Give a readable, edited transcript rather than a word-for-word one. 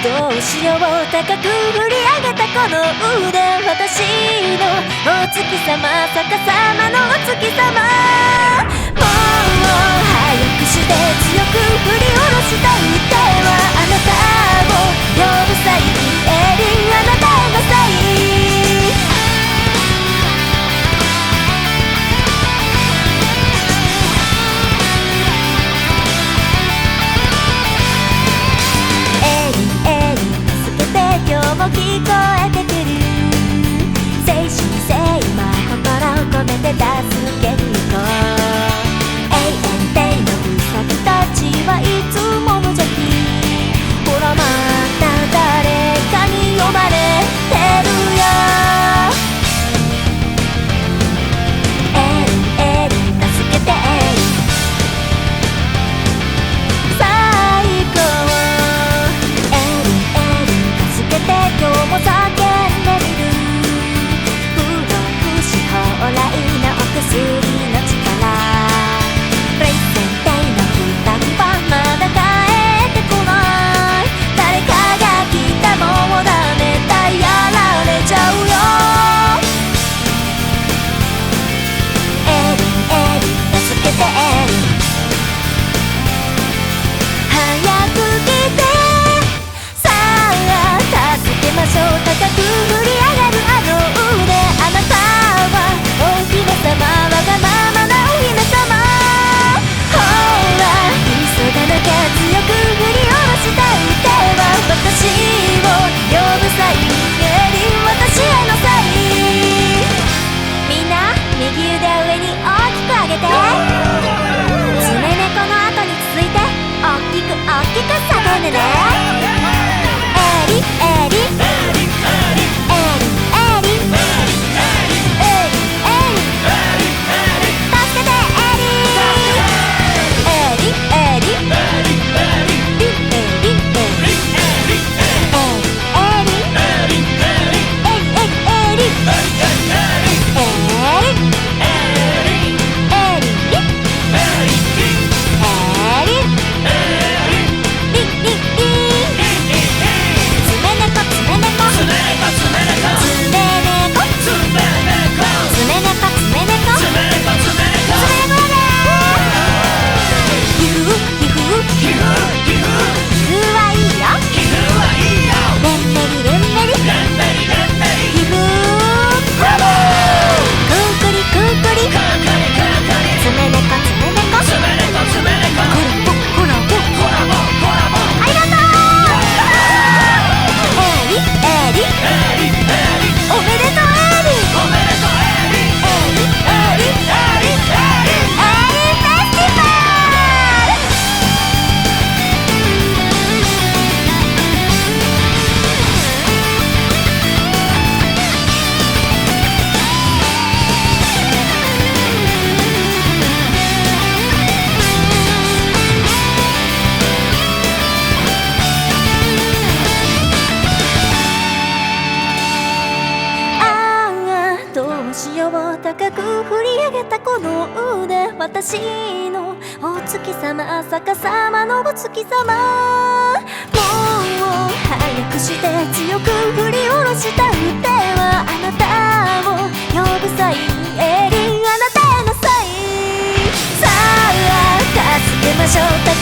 どうしよう、高く振り上げたこの腕、私のお月様、逆さまのお月様。もう早くして強く振り下ろした腕はあなたを呼ぶ際、エリンあなたの際。今日も聞こえてくる、誠心誠意心を込めて助けに行こう。永遠定のウサギたちはいつも無邪気、ほらまた誰かに呼ばれてるよ。エリン助けて、エリン最高。今日も叫んでみる、不老不死蓬莱なお薬の力。プレゼンテイの二人はまだ帰ってこない。誰かが来た、もうダメだ、やられちゃうよ。エリン助けて、エリン早く来て、高く振り上がるあの腕、あなたはお姫様、わがままなお姫様。ほら急がなきゃ、強く振り下ろした腕は私を呼ぶ際、エリン私への際。みんな右腕を上に大きく上げて、爪猫の後に続いて大きく大きく叫んでね。エリエリ高く振り上げたこの腕、私のお月様、逆さまのお月様。もう早くして強く振り下ろした腕はあなたを呼ぶ際、エリンあなたへの際。さあ助けましょう。